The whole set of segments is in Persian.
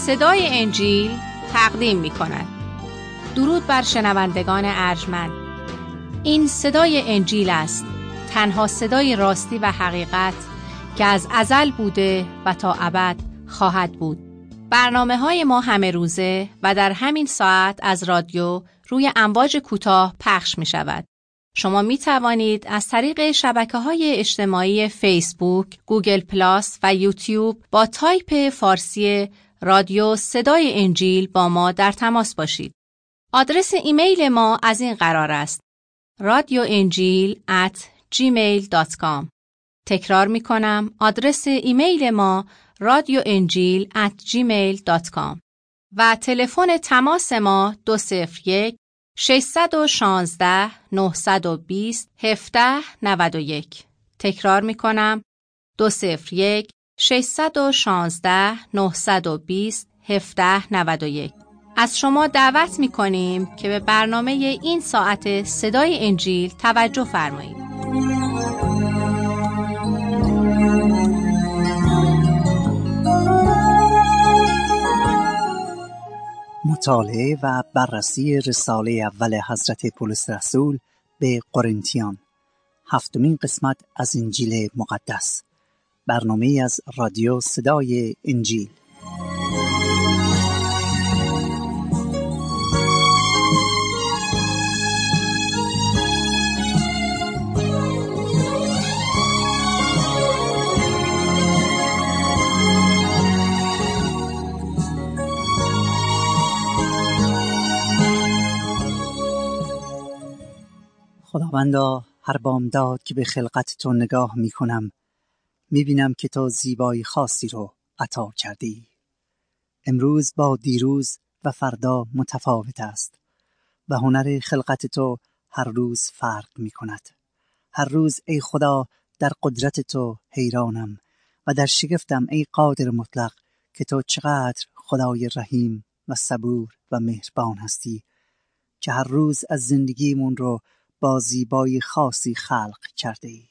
صدای انجیل تقدیم می کند. درود بر شنوندگان ارجمند. این صدای انجیل است، تنها صدای راستی و حقیقت که از ازل بوده و تا ابد خواهد بود. برنامه‌های ما همه روزه و در همین ساعت از رادیو روی امواج کوتاه پخش می شود. شما می توانید از طریق شبکه‌های اجتماعی فیسبوک، گوگل پلاس و یوتیوب با تایپ فارسی رادیو صدای انجیل با ما در تماس باشید. آدرس ایمیل ما از این قرار است: radioenjil@gmail.com. تکرار می کنم، آدرس ایمیل ما radioenjil@gmail.com و تلفن تماس ما 201 616 920 1791. تکرار می کنم، 201 616 920 1791. از شما دعوت می کنیم که به برنامه این ساعت صدای انجیل توجه فرمایید. مطالعه و بررسی رساله اول حضرت پولس رسول به قرنتیان، 7مین قسمت از انجیل مقدس، برنامه از رادیو صدای انجیل. خداوندا، هر بامداد که به خلقت تو نگاه می کنم می بینم که تو زیبایی خاصی رو عطا کردی. امروز با دیروز و فردا متفاوت است و هنر خلقت تو هر روز فرق می کند. هر روز ای خدا در قدرت تو حیرانم و در شگفتم ای قادر مطلق که تو چقدر خدای رحیم و صبور و مهربان هستی که هر روز از زندگیمون رو با زیبایی خاصی خلق کرده ای.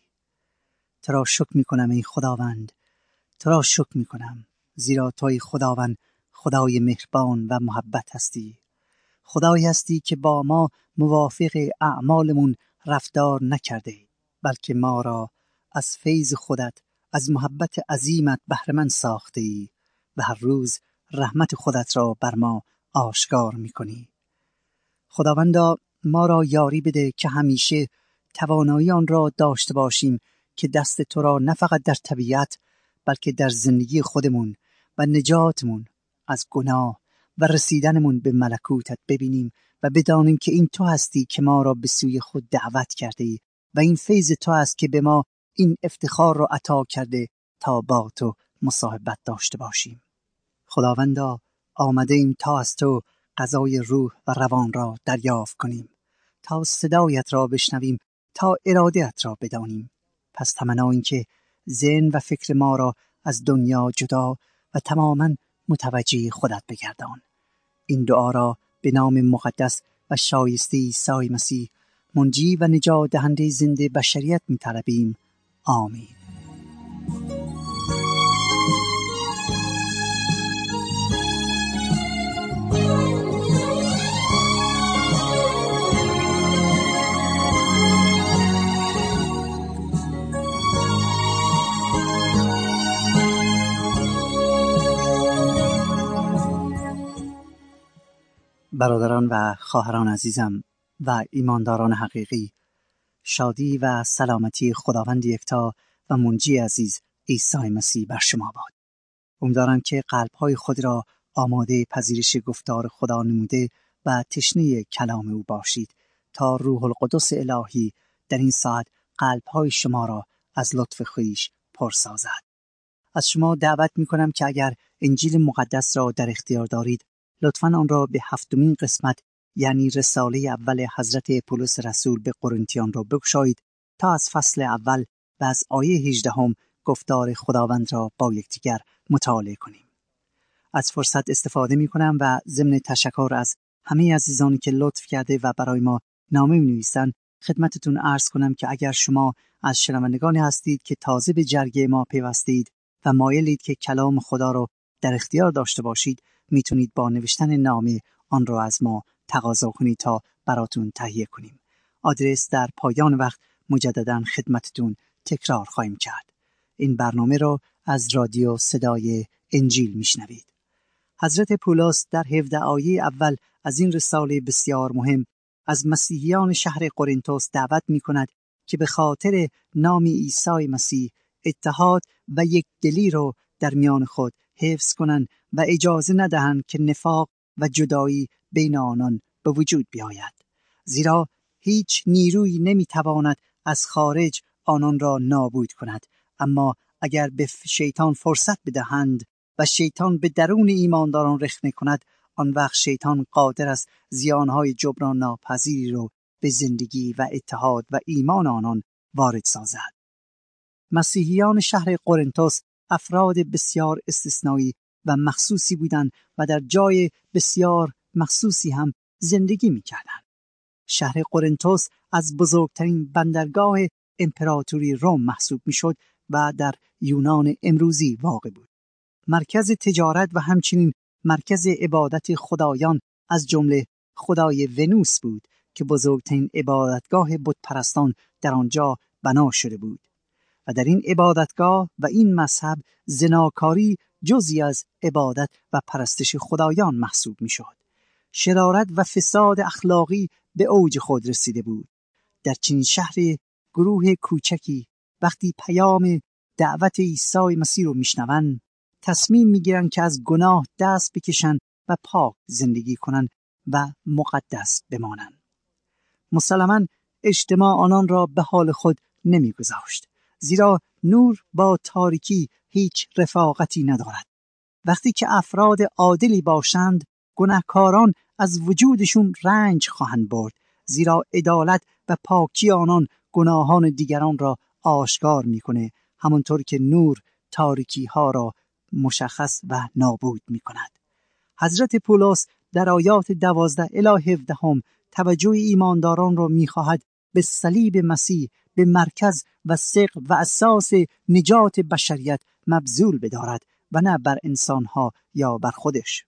تو را شکر می کنم ای خداوند، تو را شکر می کنم، زیرا توی خداوند خدای مهربان و محبت هستی. خدایی هستی که با ما موافق اعمالمون رفتار نکرده، بلکه ما را از فیض خودت، از محبت عظیمت بهره مند ساخته ای و هر روز رحمت خودت را بر ما آشکار می کنی. خداوندا، ما را یاری بده که همیشه توانایی آن را داشته باشیم که دست تو را نه فقط در طبیعت بلکه در زندگی خودمون و نجاتمون از گناه و رسیدنمون به ملکوتت ببینیم و بدانیم که این تو هستی که ما را به سوی خود دعوت کرده ای و این فیض تو است که به ما این افتخار را عطا کرده تا با تو مصاحبت داشته باشیم. خداوندا، آمده ایم تا از تو غذای روح و روان را دریافت کنیم، تا صدایت را بشنویم، تا اراده‌ات را بدانیم. پس تمنا این که ذهن و فکر ما را از دنیا جدا و تماماً متوجه خودت بگردان. این دعا را به نام مقدس و شایسته عیسی مسیح، منجی و نجات دهنده زنده بشریت می‌طلبیم. آمین. برادران و خواهران عزیزم و ایمانداران حقیقی، شادی و سلامتی خداوند یکتا و منجی عزیز عیسی مسیح بر شما باد. امیدوارم که قلب‌های خود را آماده پذیرش گفتار خدا نموده و تشنه کلام او باشید تا روح القدس الهی در این ساعت قلب‌های شما را از لطف خویش پر سازد. از شما دعوت می‌کنم که اگر انجیل مقدس را در اختیار دارید، لطفاً آن را به 7مین قسمت یعنی رساله اول حضرت پولس رسول به قرنتیان را بگشایید تا از فصل اول و از آیه 18 گفتار خداوند را با یکدیگر مطالعه کنیم. از فرصت استفاده می‌کنم و ضمن تشکر از همه عزیزانی که لطف کرده و برای ما نامه می‌نویسند خدمتتون عرض کنم که اگر شما از شنوندگانی هستید که تازه به جرگه ما پیوستید و مایلید که کلام خدا را در اختیار داشته باشید میتونید با نوشتن نامه آن را از ما تقاضا کنید تا براتون تهیه کنیم. آدرس در پایان وقت مجدداً خدمتتون تکرار خواهیم کرد. این برنامه را از رادیو صدای انجیل میشنوید. حضرت پولس در 17 آیه اول از این رساله بسیار مهم از مسیحیان شهر قرنتس دعوت می‌کند که به خاطر نام عیسی مسیح اتحاد و یکدلی را در میان خود حفظ کنند و اجازه ندهند که نفاق و جدایی بین آنان به وجود بیاید. زیرا هیچ نیرویی نمی‌تواند از خارج آنان را نابود کند، اما اگر به شیطان فرصت بدهند و شیطان به درون ایمانداران رخنه کند، آن وقت شیطان قادر است زیانهای جبران ناپذیری را به زندگی و اتحاد و ایمان آنان وارد سازد. مسیحیان شهر قرنتس افراد بسیار استثنایی و مخصوصی بودند و در جای بسیار مخصوصی هم زندگی می‌کردند. شهر قرنتس از بزرگترین بندرگاه امپراتوری روم محسوب می‌شد و در یونان امروزی واقع بود. مرکز تجارت و همچنین مرکز عبادت خدایان از جمله خدای ونوس بود که بزرگترین عبادتگاه بت پرستان در آنجا بنا شده بود. و در این عبادتگاه و این مذهب زناکاری جزئی از عبادت و پرستش خدایان محسوب می شد. شرارت و فساد اخلاقی به اوج خود رسیده بود. در چنین شهر گروه کوچکی وقتی پیام دعوت عیسی مسیح رو میشنوند، تصمیم میگیرن که از گناه دست بکشن و پاک زندگی کنن و مقدس بمانن. مسلماً اجتماع آنان را به حال خود نمیگذاشت، زیرا نور با تاریکی هیچ رفاقتی ندارد. وقتی که افراد عادلی باشند، گناهکاران از وجودشون رنج خواهند برد، زیرا عدالت و پاکی آنان گناهان دیگران را آشکار میکنه، همونطور که نور تاریکی ها را مشخص و نابود میکند. حضرت پولس در آیات 12 الی 17 توجه ایمانداران را میخواهد به صلیب مسیح به مرکز و ثقل و اساس نجات بشریت مبذول بدارد و نه بر انسانها یا بر خودش.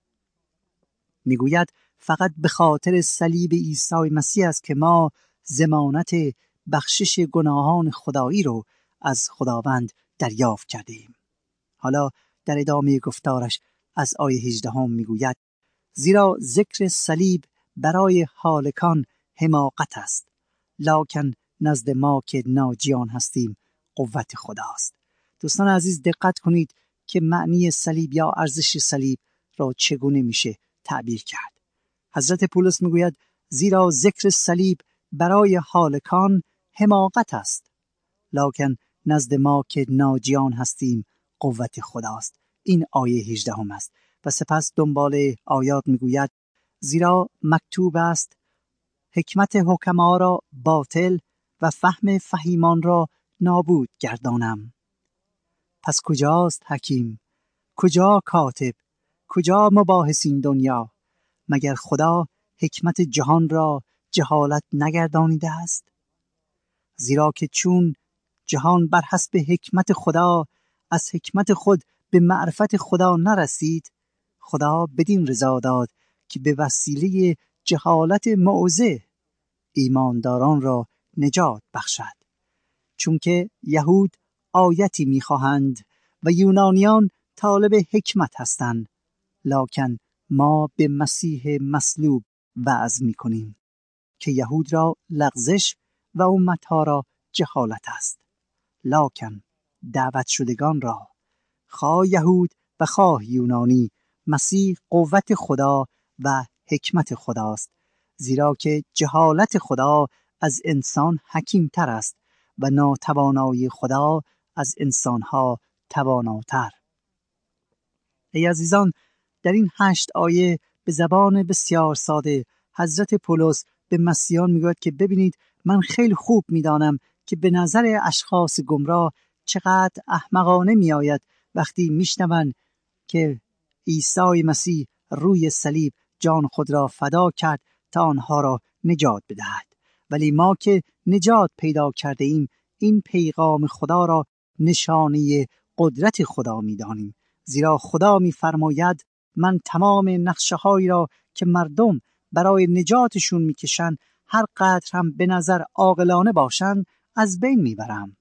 میگوید فقط به خاطر صلیب عیسی مسیح است که ما ضمانت بخشش گناهان خدایی رو از خداوند دریافت کردیم. حالا در ادامه گفتارش از آیه 18 میگوید زیرا ذکر صلیب برای هالکان حماقت است، لکن نزد ما که ناجیان هستیم قوت خداست. دوستان عزیز دقت کنید که معنی صلیب یا ارزش صلیب را چگونه میشه تعبیر کرد. حضرت پولس میگوید زیرا ذکر صلیب برای هالکان حماقت است، لکن نزد ما که ناجیان هستیم قوت خداست. این آیه 18 است و سپس دنبال آیات میگوید زیرا مکتوب است حکمت حکما را باطل و فهم فهیمان را نابود گردانم. پس کجاست حکیم؟ کجا کاتب؟ کجا مباحث این دنیا؟ مگر خدا حکمت جهان را جهالت نگردانیده است؟ زیرا که چون جهان بر حسب حکمت خدا از حکمت خود به معرفت خدا نرسید، خدا بدین رضا داد که به وسیله جهالت موعظه ایمانداران را نجات بخشد. چون که یهود آیتی میخواهند و یونانیان طالب حکمت هستند، لکن ما به مسیح مصلوب وعظ میکنیم که یهود را لغزش و امتها را جهالت است، لکن دعوت شدگان را خواه یهود و خواه یونانی مسیح قوت خدا و حکمت خداست، زیرا که جهالت خدا از انسان حکیم تر است و ناتوانایی خدا از انسانها تواناتر. ای عزیزان، در این 8 آیه به زبان بسیار ساده حضرت پولس به مسیحیان میگوید که ببینید من خیلی خوب میدانم که به نظر اشخاص گمراه چقدر احمقانه می آید وقتی میشنوند که عیسی مسیح روی صلیب جان خود را فدا کرد تا آنها را نجات بدهد. ولی ما که نجات پیدا کرده ایم این پیغام خدا را نشانه قدرت خدا می دانیم زیرا خدا می‌فرماید من تمام نقشه‌هایی را که مردم برای نجاتشون می‌کشن هر قدر هم به نظر عاقلانه باشن از بین می‌برم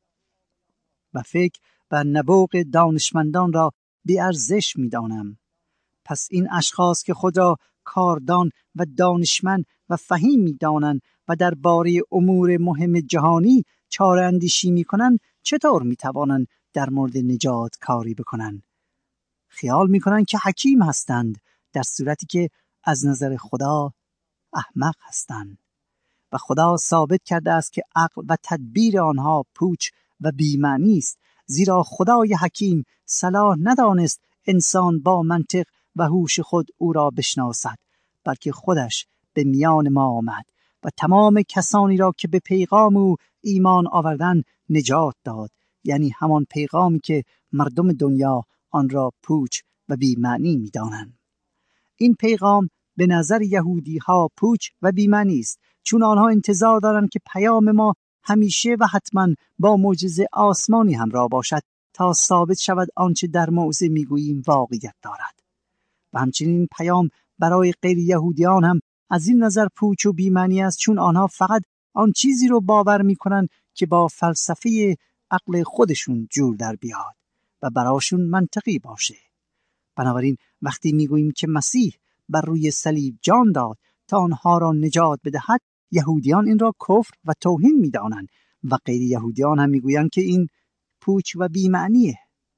و فکر و نبوغ دانشمندان را بی‌ارزش می‌دانم. پس این اشخاص که خود را کاردان و دانشمند و فهیم می‌دانند و درباره امور مهم جهانی چاره اندیشی می‌کنند چطور می‌توانند در مورد نجات کاری بکنند؟ خیال می‌کنند که حکیم هستند، در صورتی که از نظر خدا احمق هستند. و خدا ثابت کرده است که عقل و تدبیر آنها پوچ و بی‌معنی است، زیرا خدای حکیم صلاح ندانست انسان با منطق و هوش خود او را بشناسد، بلکه خودش به میان ما آمد و تمام کسانی را که به پیغام او ایمان آوردند نجات داد، یعنی همان پیغامی که مردم دنیا آن را پوچ و بی‌معنی می‌دانند. این پیغام به نظر یهودی ها پوچ و بی‌معنی است، چون آنها انتظار دارند که پیام ما همیشه و حتما با معجزه آسمانی همراه باشد تا ثابت شود آنچه در موعظه میگوییم واقعیت دارد. و همچنین پیام برای غیر یهودیان هم از این نظر پوچ و بی‌معنی است، چون آنها فقط آن چیزی رو باور میکنند که با فلسفه عقل خودشون جور در بیاد و براشون منطقی باشه. بنابراین وقتی میگوییم که مسیح بر روی صلیب جان داد تا آنها را نجات بدهد، یهودیان این را کفر و توهین می‌دانند و غیر یهودیان هم میگویند که این پوچ و بی‌معنیه.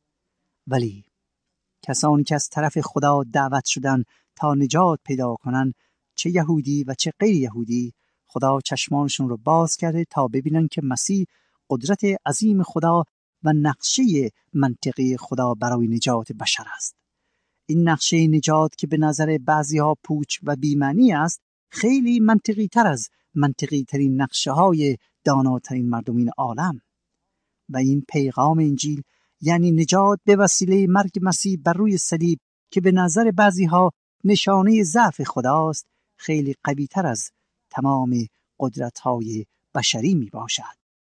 ولی کسانی که از طرف خدا دعوت شدند تا نجات پیدا کنند، چه یهودی و چه غیر یهودی، خدا چشمانشون رو باز کرده تا ببینن که مسیح قدرت عظیم خدا و نقشه منطقی خدا برای نجات بشر است. این نقشه نجات که به نظر بعضی‌ها پوچ و بی‌معنی است، خیلی منطقی تر از منطقی ترین نقشه های داناترین مردمین عالم. و این پیغام انجیل یعنی نجات به وسیله مرگ مسیح بر روی صلیب که به نظر بعضی‌ها نشانه ضعف خداست، خیلی قوی تر از تمام قدرت‌های بشری می باشد.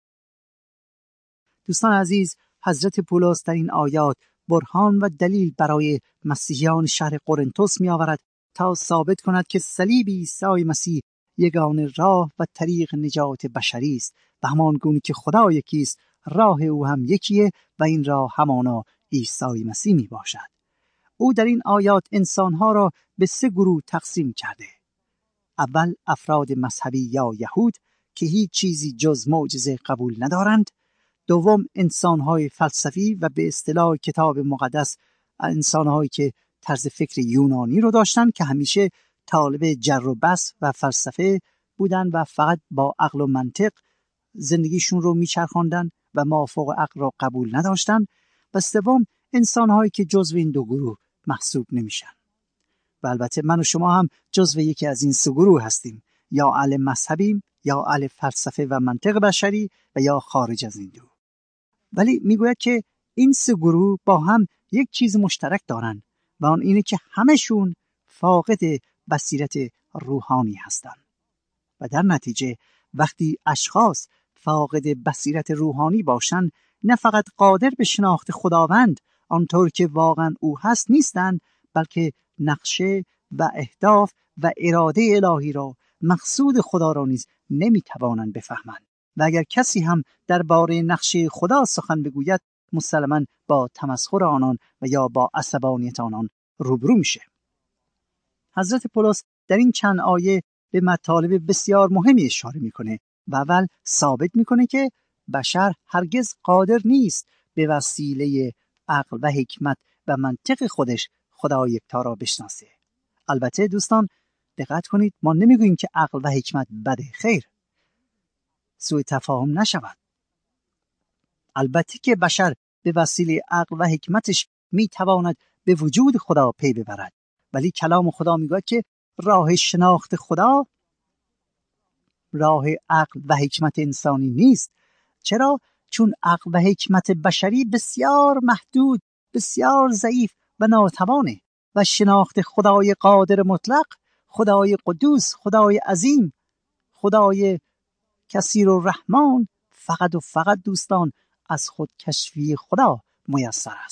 دوستان عزیز، حضرت پولس در این آیات برهان و دلیل برای مسیحیان شهر قرنتس می آورد تا ثابت کند که صلیب عیسی مسیح یگانه راه و طریق نجات بشری است و همان گونه که خدا یکی است، راه او هم یکیه و این راه همانا عیسی مسیح می باشد. او در این آیات انسانها را به 3 گروه تقسیم کرده. اول افراد مذهبی یا یهود که هیچ چیزی جز معجزه قبول ندارند. دوم انسان‌های فلسفی و به اصطلاح کتاب مقدس انسان‌هایی که طرز فکر یونانی رو داشتن که همیشه طالب جر و بحث و فلسفه بودن و فقط با عقل و منطق زندگیشون رو میچرخاندن و مافوق عقل رو قبول نداشتن. و سوم انسان‌هایی که جزو این 2 گروه محسوب نمیشن. و البته من و شما هم جزو یکی از این 3 گروه هستیم، یا اهل مذهبیم، یا اهل فلسفه و منطق بشری و یا خارج از این 2. ولی میگوید که این 3 گروه با هم یک چیز مشترک دارن و آن اینه که همشون فاقد بصیرت روحانی هستند. و در نتیجه وقتی اشخاص فاقد بصیرت روحانی باشن، نه فقط قادر به شناخت خداوند آنطور که واقعا او هست نیستن، بلکه نقشه و اهداف و اراده الهی را، مقصود خدا را نیز نمیتوانند بفهمند. و اگر کسی هم درباره نقشه خدا سخن بگوید، مسلماً با تمسخر آنان و یا با عصبانیت آنان روبرو میشه. حضرت پولس در این چند آیه به مطالب بسیار مهمی اشاره میکنه و اول ثابت میکنه که بشر هرگز قادر نیست به وسیله عقل و حکمت و منطق خودش خدا یکتا را بشناسه. البته دوستان دقت کنید، ما نمیگوییم که عقل و حکمت بده، خیر، سوء تفاهم نشود. البته که بشر به وسیله عقل و حکمتش میتواند به وجود خدا پی ببرد، ولی کلام خدا میگوید که راه شناخت خدا راه عقل و حکمت انسانی نیست. چرا؟ چون عقل و حکمت بشری بسیار محدود، بسیار ضعیف و ناتوانه و شناخت خدای قادر مطلق، خدای قدوس، خدای عظیم، خدای کثیر الرحمن فقط و فقط دوستان از خودکشفی خدا میسر است.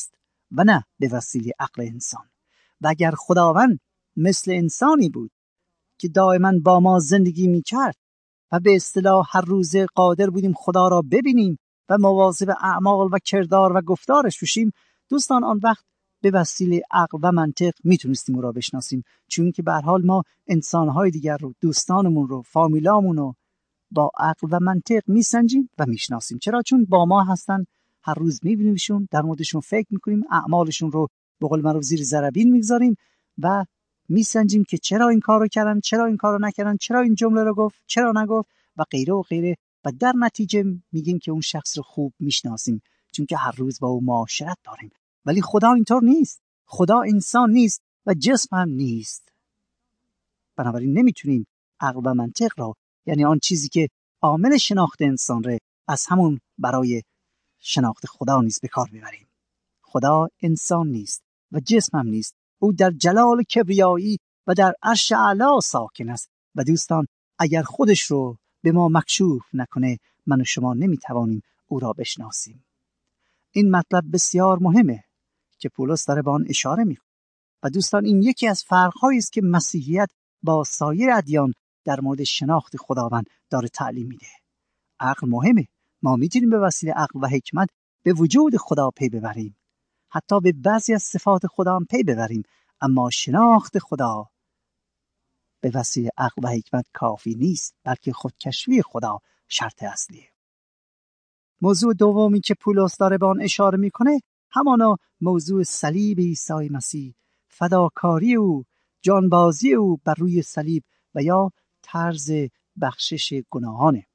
و نه به وسیله عقل انسان. و اگر خداوند مثل انسانی بود که دائما با ما زندگی میکرد و به اصطلاح هر روزه قادر بودیم خدا را ببینیم و مواظب اعمال و کردار و گفتارش باشیم، دوستان آن وقت به وسیله عقل و منطق میتونستیم او را بشناسیم، چون که به هر حال ما انسانهای دیگر رو، دوستانمون رو، فامیلامون رو با عقل و منطق میسنجیم و میشناسیم. چرا؟ چون با ما هستن، هر روز میبینیمشون، در موردشون فکر میکنیم، اعمالشون رو به قول معروف زیر ذره بین میگذاریم و میسنجیم که چرا این کارو کردن، چرا این کارو نکردن، چرا این جمله رو گفت، چرا نگفت و غیره و غیره. و در نتیجه میگیم که اون شخص رو خوب میشناسیم، چون که هر روز با او معاشرت داریم. ولی خدا اینطور نیست. خدا انسان نیست و جسم هم نیست. بنابراین نمیتونیم عقل و منطق را، یعنی آن چیزی که عامل شناخت انسان ره، از همون برای شناخت خدا نیز به کار ببریم. خدا انسان نیست و جسم هم نیست. او در جلال کبریایی و در عرش اعلی ساکن است. و دوستان اگر خودش رو به ما مکشوف نکنه، من و شما نمیتوانیم او را بشناسیم. این مطلب بسیار مهمه که پولس داره به آن اشاره میکنه. و دوستان این یکی از فرق‌هایی است که مسیحیت با سایر ادیان در مورد شناخت خداوند داره تعلیم میده. عقل مهمه. ما میتونیم به وسیله عقل و حکمت به وجود خدا پی ببریم، حتی به بعضی از صفات خدا هم پی ببریم، اما شناخت خدا به وسیله عقل و حکمت کافی نیست، بلکه خودکشفی خدا شرط اصلیه. موضوع دومی که پولس داره به آن اشاره میکنه همانا موضوع صلیب عیسی مسیح، فداکاری او، جانبازی او بر روی صلیب و یا طرز بخشش گناهانه.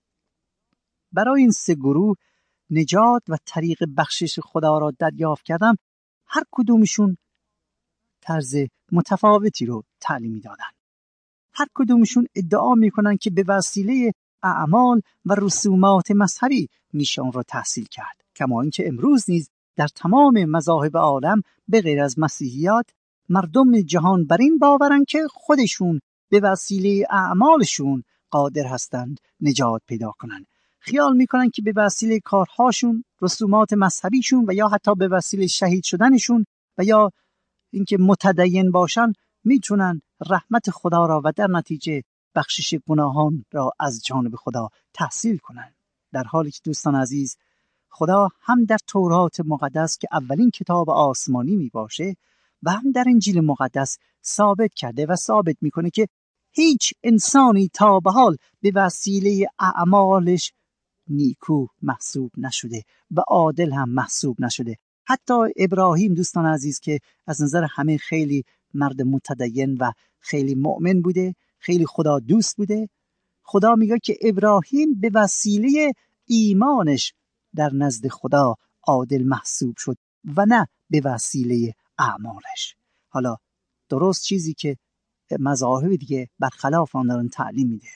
برای این سه گروه نجات و طریق بخشش خدا را دریافت کردن، هر کدومشون طرز متفاوتی رو تعلیم دادن. هر کدومشون ادعا میکنن که به وسیله اعمال و رسومات مذهبی میشه اون رو تحصیل کرد. کما اینکه امروز نیز در تمام مذاهب عالم به غیر از مسیحیت، مردم جهان بر این باورن که خودشون به وسیله اعمالشون قادر هستند نجات پیدا کنن. خیال میکنن که به وسیله کارهاشون، رسومات مذهبیشون و یا حتی به وسیله شهید شدنشون و یا اینکه متدین باشن میتونن رحمت خدا را و در نتیجه بخشش گناهان را از جانب خدا تحصیل کنن. در حالی که دوستان عزیز، خدا هم در تورات مقدس که اولین کتاب آسمانی می باشه و هم در انجیل مقدس ثابت کرده و ثابت میکنه که هیچ انسانی تا به حال به وسیله اعمالش نیکو محسوب نشده و عادل هم محسوب نشده. حتی ابراهیم دوستان عزیز که از نظر همه خیلی مرد متدین و خیلی مؤمن بوده، خیلی خدا دوست بوده، خدا میگه که ابراهیم به وسیله ایمانش در نزد خدا عادل محسوب شد و نه به وسیله اعمالش. حالا درست چیزی که مذاهب دیگه برخلاف آن دارن تعلیم میده.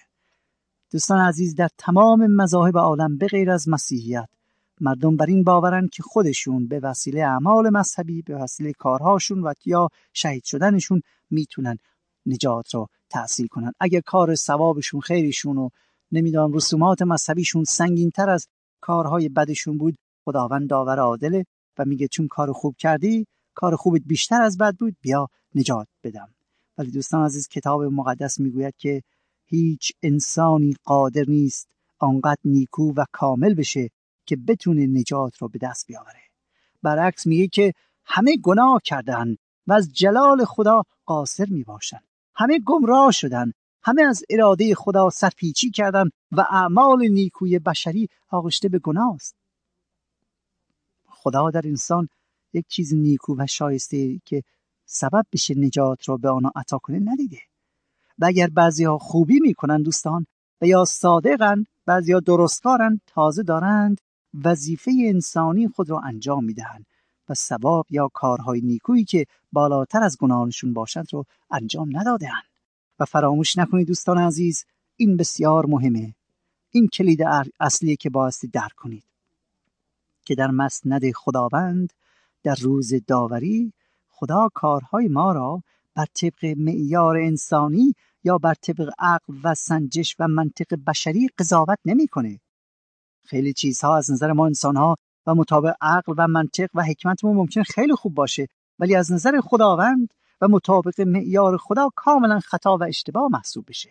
دوستان عزیز، در تمام مذاهب عالم به غیر از مسیحیت، مردم بر این باورن که خودشون به وسیله اعمال مذهبی، به وسیله کارهاشون و یا شهید شدنشون میتونن نجات رو تحصیل کنن. اگر کار ثوابشون، خیرشون و نمیدونم رسومات مذهبیشون سنگین تر از کارهای بدشون بود، خداوند داور عادله و میگه چون کار خوب کردی، کار خوبت بیشتر از بد بود، بیا نجات بدم. ولی دوستان عزیز، کتاب مقدس میگوید که هیچ انسانی قادر نیست آنقدر نیکو و کامل بشه که بتونه نجات رو به دست بیاوره. برعکس میگه که همه گناه کردن و از جلال خدا قاصر میباشن، همه گمراه شدن، همه از اراده خدا سرپیچی کردن و اعمال نیکوی بشری آغشته به گناه است. خدا در انسان یک چیز نیکو و شایسته که سبب بشه نجات رو به آنها عطا کنه ندیده. و اگر بعضی‌ها خوبی میکنن دوستان و یا صادقن، بعضی‌ها درستکارن، تازه دارند وظیفه انسانی خود را انجام میدهند و ثواب یا کارهای نیکویی که بالاتر از گناهانشون باشد رو انجام نداده‌اند. و فراموش نکنید دوستان عزیز، این بسیار مهمه. این کلید اصلیه که بایستی درک کنید که در مسند خداوند در روز داوری خدا کارهای ما را بر طبق معیار انسانی یا بر طبق عقل و سنجش و منطق بشری قضاوت نمی‌کنه. خیلی چیزها از نظر ما انسان‌ها و مطابق عقل و منطق و حکمتمون ممکن خیلی خوب باشه، ولی از نظر خداوند و مطابق معیار خدا کاملا خطا و اشتباه محسوب بشه.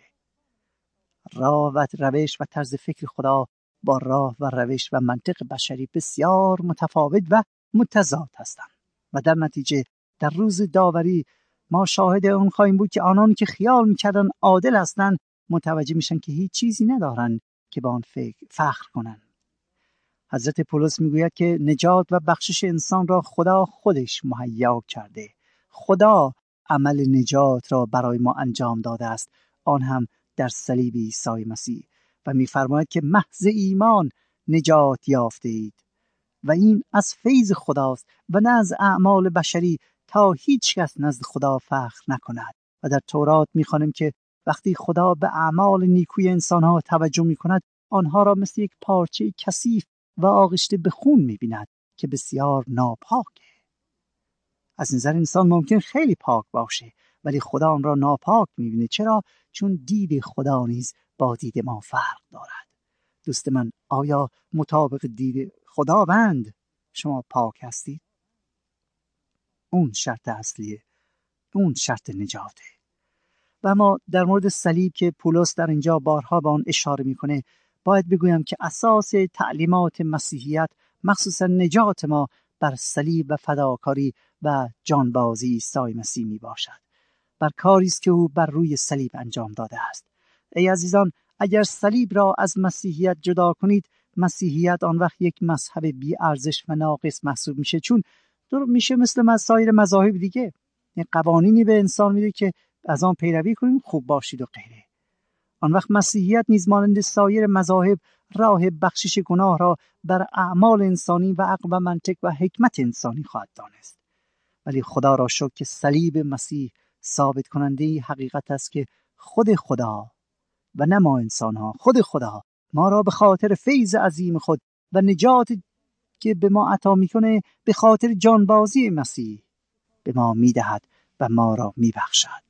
راه و روش و طرز فکر خدا با راه و روش و منطق بشری بسیار متفاوت و متضاد هستند و در نتیجه در روز داوری ما شاهد اون خواهیم بود که آنان که خیال میکردن عادل هستند متوجه میشن که هیچ چیزی ندارن که با آن فخر کنن. حضرت پولس میگوید که نجات و بخشش انسان را خدا خودش مهیا کرده. خدا عمل نجات را برای ما انجام داده است، آن هم در صلیب عیسی مسیح، و میفرماید که محض ایمان نجات یافته اید و این از فیض خداست و نه از اعمال بشری، تا هیچ کس نزد خدا فخر نکند. و در تورات میخوانیم که وقتی خدا به اعمال نیکوی انسانها توجه میکند، آنها را مثل یک پارچه کثیف و آغشته به خون می‌بیند که بسیار ناپاکه. از نظر انسان ممکن خیلی پاک باشه، ولی خدا آن را ناپاک می‌بینه. چرا؟ چون دید خدا نیز با دید ما فرق دارد. دوست من، آیا مطابق دید خداوند شما پاک هستید؟ اون شرط اصلیه، اون شرط نجاته. و ما در مورد صلیب که پولس در اینجا بارها به آن اشاره میکنه، باید بگویم که اساس تعلیمات مسیحیت، مخصوصا نجات ما، بر صلیب و فداکاری و جانبازی عیسی مسیح می باشد، بر کاری است که او بر روی صلیب انجام داده است. ای عزیزان، اگر صلیب را از مسیحیت جدا کنید، مسیحیت آن وقت یک مذهب بی ارزش و ناقص محسوب میشه، چون میشه مثل سایر مذاهب دیگه، این قوانینی به انسان میده که از آن پیروی کنیم، خوب باشید و غیره. آن وقت مسیحیت نیز مانند سایر مذاهب راه بخشش گناه را بر اعمال انسانی و عقل و منطق و حکمت انسانی خواهد دانست. ولی خدا را شکر که صلیب مسیح ثابت کننده حقیقت است که خود خدا و نه ما انسان‌ها، خود خدا ما را به خاطر فیض عظیم خود و نجات که به ما عطا میکنه، به خاطر جانبازی مسیح به ما میدهد و ما را میبخشد.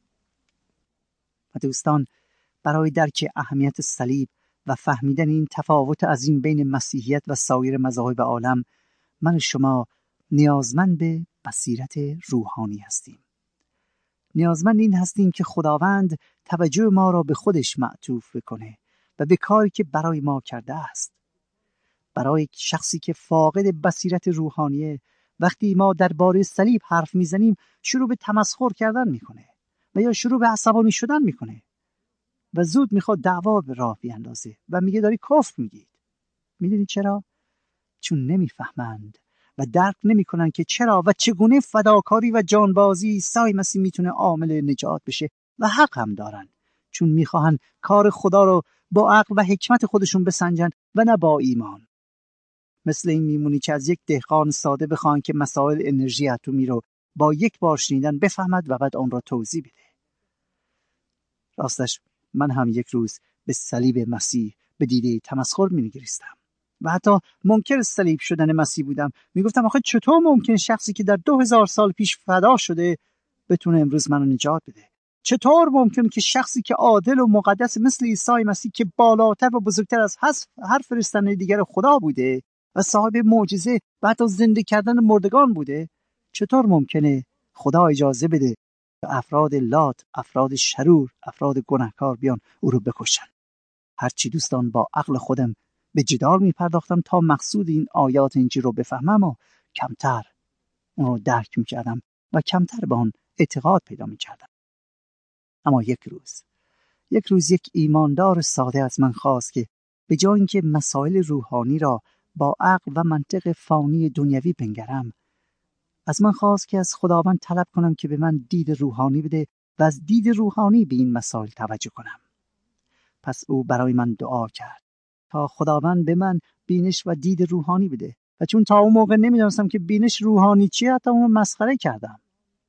و دوستان، برای درک اهمیت صلیب و فهمیدن این تفاوت عظیم بین مسیحیت و سایر مذاهب عالم، من و شما نیازمند به بصیرت روحانی هستیم. نیازمند این هستیم که خداوند توجه ما را به خودش معطوف بکنه و به کاری که برای ما کرده است. برای شخصی که فاقد بصیرت روحانیه، وقتی ما درباره صلیب حرف میزنیم شروع به تمسخر کردن میکنه و یا شروع به عصبانی شدن میکنه و زود میخواد دعوا به راه بیاندازه و میگه داری کفر میگید. میدونی چرا؟ چون نمیفهمند و درک نمیکنن که چرا و چگونه فداکاری و جانبازی عیسی مسیح میتونه عامل نجات بشه، و حق هم دارن، چون میخواهن کار خدا رو با عقل و حکمت خودشون بسنجن و نه با ایمان. مثل این میمونی که از یک دهقان ساده بخوان که مسائل انرژی اتمی رو با یک بار شنیدن بفهمد و بعد اون را توضیح بده. راستش من هم یک روز به صلیب مسیح به دیده تمسخر می‌نگریستم و حتی منکر صلیب شدن مسیح بودم. میگفتم آخه چطور ممکن شخصی که در 2000 سال پیش فدا شده بتونه امروز منو نجات بده؟ چطور ممکن که شخصی که عادل و مقدس مثل عیسی مسیح که بالاتر و بزرگتر از هر فرستنده دیگر خدا بوده و صاحب معجزه و حتی زنده کردن مردگان بوده، چطور ممکنه خدا اجازه بده افراد لات، افراد شرور، افراد گناهکار بیان او رو بکشن؟ هرچی دوستان با عقل خودم به جدال می پرداختم تا مقصود این آیات انجیل رو بفهمم و کمتر اون رو درک می کردم و کمتر به آن اعتقاد پیدا می کردم. اما یک روز یک ایماندار ساده از من خواست که به جای اینکه مسائل روحانی را با عقل و منطق فانی دنیوی بنگرم، از من خواست که از خداوند طلب کنم که به من دید روحانی بده و از دید روحانی به این مسائل توجه کنم. پس او برای من دعا کرد تا خداوند به من بینش و دید روحانی بده، و چون تا اون موقع نمیدونستم که بینش روحانی چیه، حتی اون رو مسخره کردم.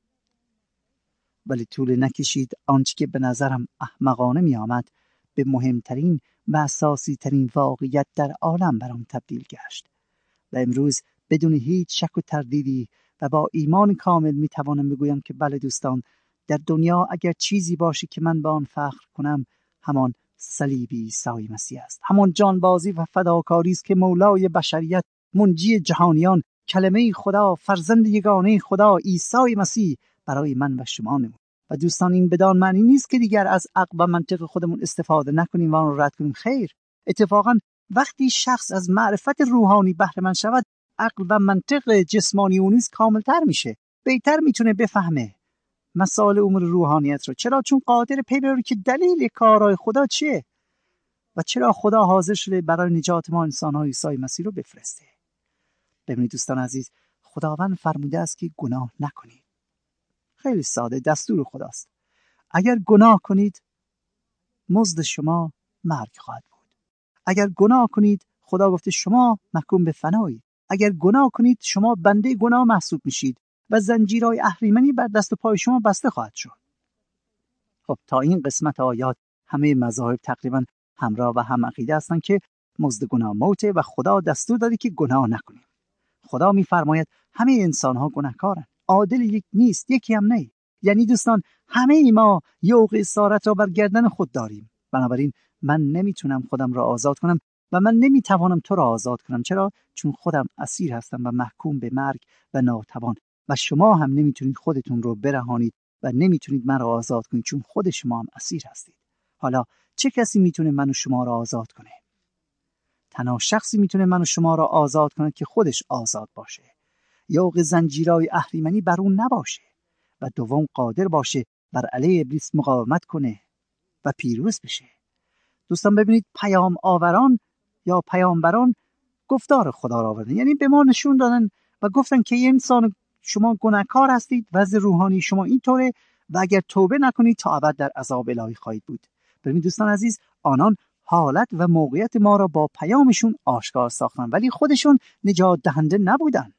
ولی طول نکشید آنچه که به نظرم احمقانه می آمد به مهمترین و اساسی ترین واقعیت در عالم برام تبدیل گشت و امروز بدون هیچ شک و تردیدی و با ایمان کامل می توانم بگویم که بله دوستان، در دنیا اگر چیزی باشه که من به آن فخر کنم، همان صلیب عیسی مسیح است. همان جانبازی و فداکاری است که مولای بشریت منجی جهانیان، کلمه خدا، فرزند یگانه خدا عیسی مسیح برای من و شما نمود. و دوستان، این بدان معنی نیست که دیگر از عقل و منطق خودمون استفاده نکنیم و آن رو رد کنیم. خیر، اتفاقا وقتی شخص از معرفت روحانی بهره مند شود، عقل و منطق جسمانی اون نیز کاملتر میشه، بهتر میتونه بفهمه مسائل امور روحانیت رو. چرا؟ چون قادر پی ببره که دلیل کارهای خدا چیه و چرا خدا حاضر شده برای نجات ما انسان‌های عیسی مسیح رو بفرسته. ببینید دوستان عزیز، خداوند فرموده است که گناه نکنید. خیلی ساده، دستور خداست. اگر گناه کنید مزد شما مرگ خواهد بود. اگر گناه کنید خدا گفته شما محکوم به فنایید. اگر گناه کنید شما بنده گناه محسوب میشید و زنجیرهای اهریمنی بر دست و پای شما بسته خواهد شد. خب تا این قسمت آیات همه مذاهب تقریبا همراه و هم عقیده هستند که مزد گناه موته و خدا دستور داده که گناه نکنیم. خدا میفرماید همه انسان ها گناهکارند، عادل یک نیست، یکی هم نه. یعنی دوستان همه ما یوغ اسارت را بر گردن خود داریم. بنابراین من نمیتونم خودم را آزاد کنم و من نمیتوانم تو را آزاد کنم. چرا؟ چون خودم اسیر هستم و محکوم به مرگ و ناتوان. و شما هم نمیتونید خودتون رو برهانید و نمیتونید من را آزاد کنید، چون خود شما هم اسیر هستید. حالا چه کسی میتونه من و شما را آزاد کنه؟ تنها شخصی میتونه من و شما را آزاد کنه که خودش آزاد باشه، یوغ زنجیرهای اهریمنی بر اون نباشه و دوم قادر باشه بر علیه ابلیس مقاومت کنه و پیروز بشه. دوستان ببینید، پیام آوران یا پیامبران گفتار خدا را آوردن، یعنی به ما نشون دادن و گفتن که یه انسان شما گناهکار هستید، وضع روحانی شما اینطوره و اگر توبه نکنید تا ابد در عذاب الهی خواهید بود. ببینید دوستان عزیز، آنان حالت و موقعیت ما را با پیامشون آشکار ساختن، ولی خودشون نجات دهنده نبودن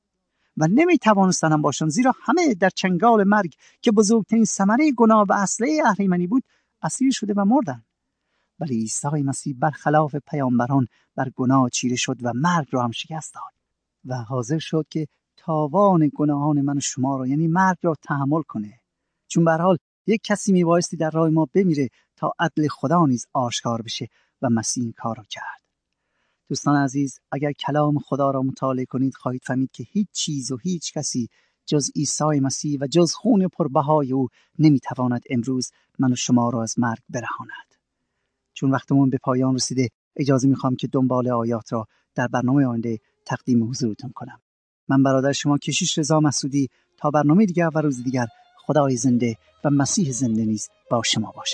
و نمیتوانستن هم باشن، زیرا همه در چنگال مرگ که بزرگترین ثمره گناه و اصله اهریمنی بود اسیر شده و مردن. ولی عیسی مسیح برخلاف پیامبران بر گناه چیره شد و مرگ را هم شکست داد و حاضر شد که تاوان گناهان من و شما را، یعنی مرگ را تحمل کنه. چون به هر حال یک کسی میبایستی در راه ما بمیره تا عدل خدا نیز آشکار بشه و مسیح این کار را کرد. دوستان عزیز، اگر کلام خدا را مطالعه کنید خواهید فهمید که هیچ چیز و هیچ کسی جز عیسی مسیح و جز خون پربهای او نمیتواند امروز من و شما را از مرگ برهاند. چون وقتمون به پایان رسیده، اجازه میخوام که دنبال آیات را در برنامه آینده تقدیم حضورتون کنم. من برادر شما کشیش رضا مسعودی، تا برنامه دیگر و روز دیگر، خدای زنده و مسیح زنده نیز با شما باشد.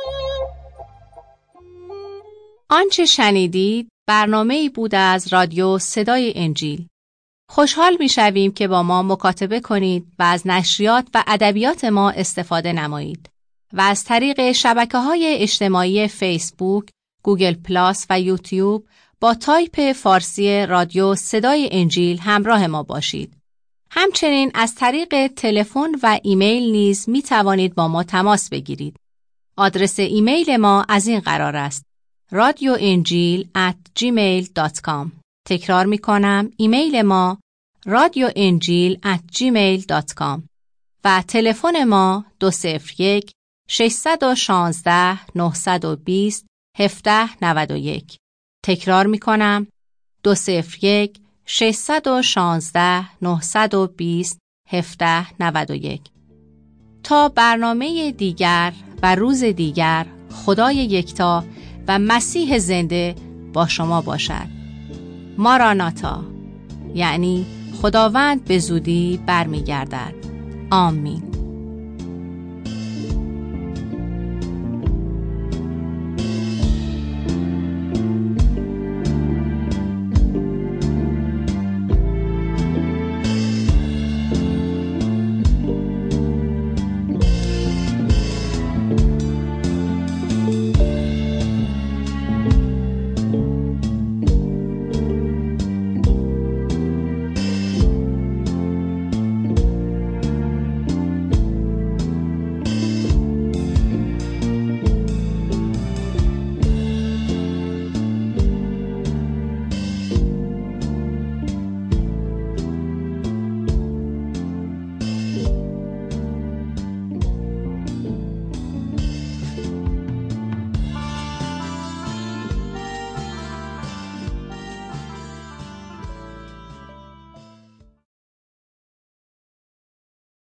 آنچه شنیدید برنامه‌ای بود از رادیو صدای انجیل. خوشحال می‌شویم که با ما مکاتبه کنید و از نشریات و ادبیات ما استفاده نمایید و از طریق شبکه‌های اجتماعی فیسبوک، گوگل پلاس و یوتیوب با تایپ فارسی رادیو صدای انجیل همراه ما باشید. همچنین از طریق تلفن و ایمیل نیز می توانید با ما تماس بگیرید. آدرس ایمیل ما از این قرار است: radioenjil@gmail.com. تکرار می کنم، ایمیل ما radioenjil@gmail.com و تلفن ما 201 616 920 1791. تکرار می کنم، 201 616 920 1791. تا برنامه دیگر و روز دیگر، خدای یکتا و مسیح زنده با شما باشد. ماراناتا، یعنی خداوند به زودی برمیگردد. آمین.